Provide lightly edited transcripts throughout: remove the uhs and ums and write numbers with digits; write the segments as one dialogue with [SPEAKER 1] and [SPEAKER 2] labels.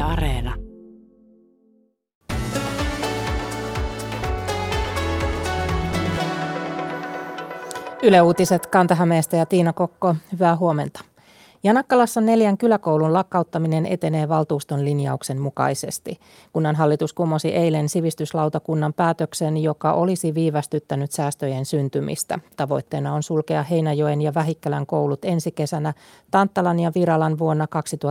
[SPEAKER 1] Areena.
[SPEAKER 2] Yle Uutiset Kanta-Hämeestä ja Tiina Kokko, hyvää huomenta. Janakkalassa 4 kyläkoulun lakkauttaminen etenee valtuuston linjauksen mukaisesti. Kunnanhallitus kumosi eilen sivistyslautakunnan päätöksen, joka olisi viivästyttänyt säästöjen syntymistä. Tavoitteena on sulkea Heinäjoen ja Vähikkälän koulut ensi kesänä, Tanttalan ja Viralan vuonna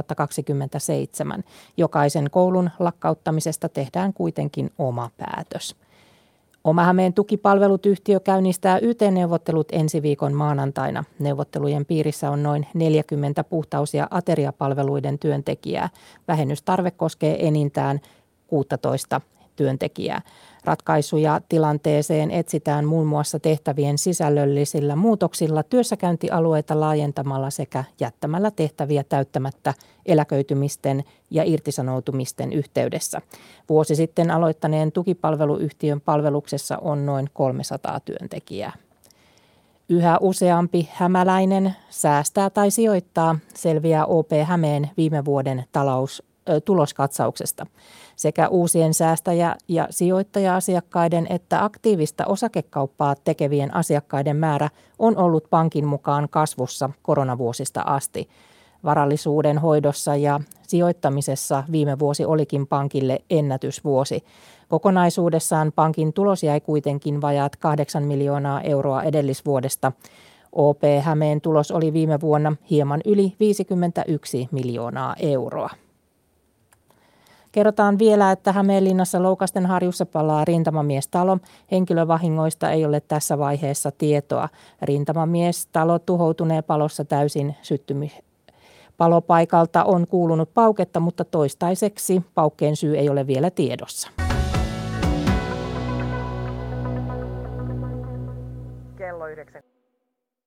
[SPEAKER 2] 2027. Jokaisen koulun lakkauttamisesta tehdään kuitenkin oma päätös. Oma-Hämeen tukipalveluyhtiö käynnistää YT-neuvottelut ensi viikon maanantaina. Neuvottelujen piirissä on noin 40 puhtaus- ja ateriapalveluiden työntekijää. Vähennystarve koskee enintään 16 työntekijää. Ratkaisuja tilanteeseen etsitään muun muassa tehtävien sisällöllisillä muutoksilla, työssäkäyntialueita laajentamalla sekä jättämällä tehtäviä täyttämättä eläköitymisten ja irtisanoutumisten yhteydessä. Vuosi sitten aloittaneen tukipalveluyhtiön palveluksessa on noin 300 työntekijää. Yhä useampi hämäläinen säästää tai sijoittaa, selviää OP Hämeen viime vuoden tuloskatsauksesta. Sekä uusien säästäjä- ja sijoittaja-asiakkaiden että aktiivista osakekauppaa tekevien asiakkaiden määrä on ollut pankin mukaan kasvussa koronavuosista asti. Varallisuuden hoidossa ja sijoittamisessa viime vuosi olikin pankille ennätysvuosi. Kokonaisuudessaan pankin tulos jäi kuitenkin vajaat 8 miljoonaa euroa edellisvuodesta. OP Hämeen tulos oli viime vuonna hieman yli 51 miljoonaa euroa. Kerrotaan vielä, että Hämeenlinnassa Loukastenharjussa palaa rintamamiestalo. Henkilövahingoista ei ole tässä vaiheessa tietoa. Rintamamiestalo tuhoutuneen palossa täysin Palopaikalta on kuulunut pauketta, mutta toistaiseksi paukkeen syy ei ole vielä tiedossa.
[SPEAKER 3] Kello 9.